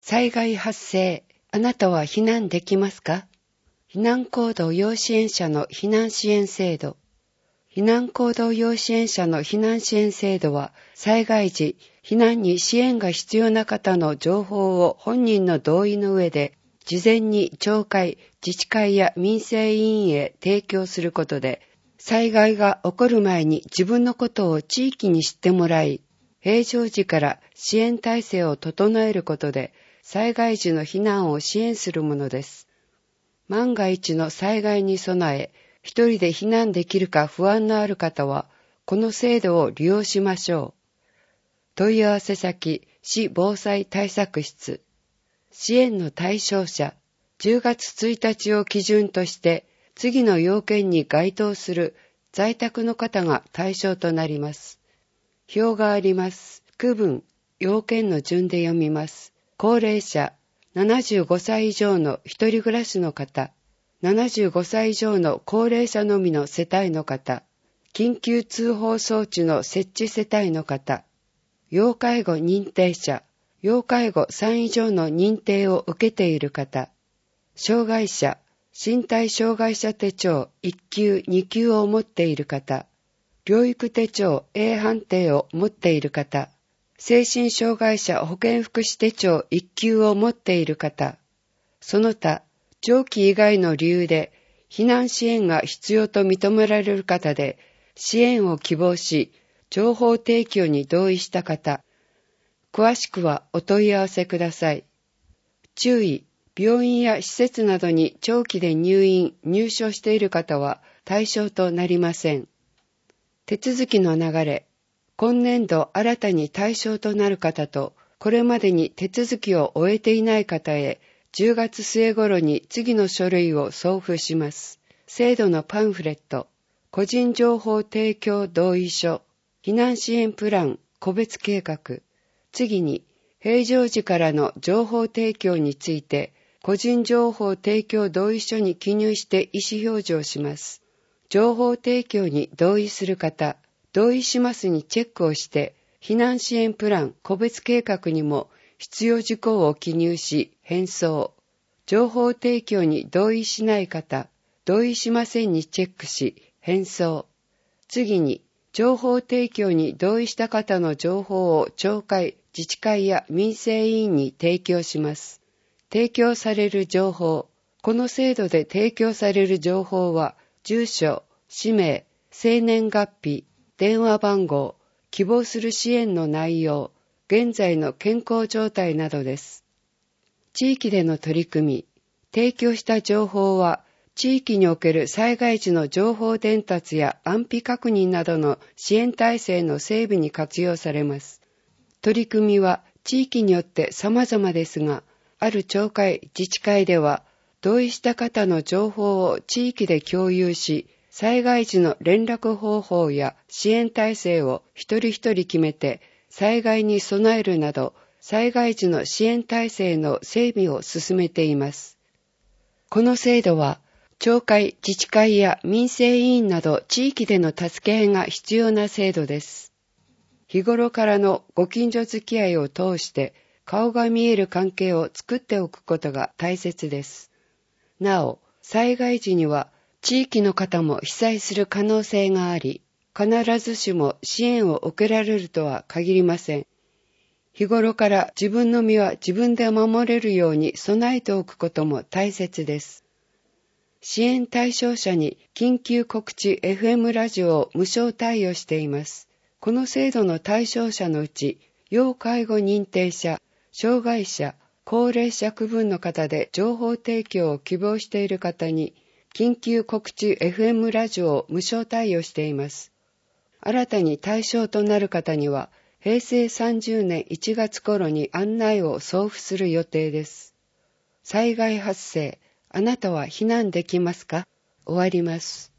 災害発生、あなたは避難できますか？避難行動要支援者の避難支援制度。避難行動要支援者の避難支援制度は、災害時、避難に支援が必要な方の情報を本人の同意の上で、事前に町会、自治会や民生委員へ提供することで、災害が起こる前に自分のことを地域に知ってもらい、平常時から支援体制を整えることで、災害時の避難を支援するものです。万が一の災害に備え、一人で避難できるか不安のある方は、この制度を利用しましょう。問い合わせ先、市防災対策室。支援の対象者、10月1日を基準として、次の要件に該当する在宅の方が対象となります。表があります。区分、要件の順で読みます。高齢者、75歳以上の一人暮らしの方、75歳以上の高齢者のみの世帯の方、緊急通報装置の設置世帯の方、要介護認定者、要介護3以上の認定を受けている方、障害者、身体障害者手帳1級2級を持っている方、療育手帳 A 判定を持っている方、精神障害者保健福祉手帳1級を持っている方、その他、長期以外の理由で避難支援が必要と認められる方で、支援を希望し、情報提供に同意した方、詳しくはお問い合わせください。注意、病院や施設などに長期で入所している方は対象となりません。手続きの流れ。今年度新たに対象となる方と、これまでに手続きを終えていない方へ、10月末頃に次の書類を送付します。制度のパンフレット、個人情報提供同意書、避難支援プラン、個別計画。次に、平常時からの情報提供について、個人情報提供同意書に記入して意思表示をします。情報提供に同意する方、同意しますにチェックをして、避難支援プラン、個別計画にも必要事項を記入し、返送。情報提供に同意しない方、同意しませんにチェックし、返送。次に、情報提供に同意した方の情報を町会、自治会や民生委員に提供します。提供される情報。この制度で提供される情報は、住所、氏名、生年月日、電話番号、希望する支援の内容、現在の健康状態などです。地域での取り組み、提供した情報は、地域における災害時の情報伝達や安否確認などの支援体制の整備に活用されます。取り組みは地域によって様々ですが、ある町会、自治会では、同意した方の情報を地域で共有し、災害時の連絡方法や支援体制を一人一人決めて、災害に備えるなど、災害時の支援体制の整備を進めています。この制度は、町会、自治会や民生委員など地域での助け合いが必要な制度です。日頃からのご近所付き合いを通して顔が見える関係を作っておくことが大切です。なお、災害時には地域の方も被災する可能性があり、必ずしも支援を受けられるとは限りません。日頃から自分の身は自分で守れるように備えておくことも大切です。支援対象者に緊急告知 FM ラジオを無償対応しています。この制度の対象者のうち、要介護認定者、障害者、高齢者区分の方で情報提供を希望している方に、緊急告知 FM ラジオを無償対応しています。新たに対象となる方には、平成30年1月頃に案内を送付する予定です。災害発生。あなたは避難できますか？終わります。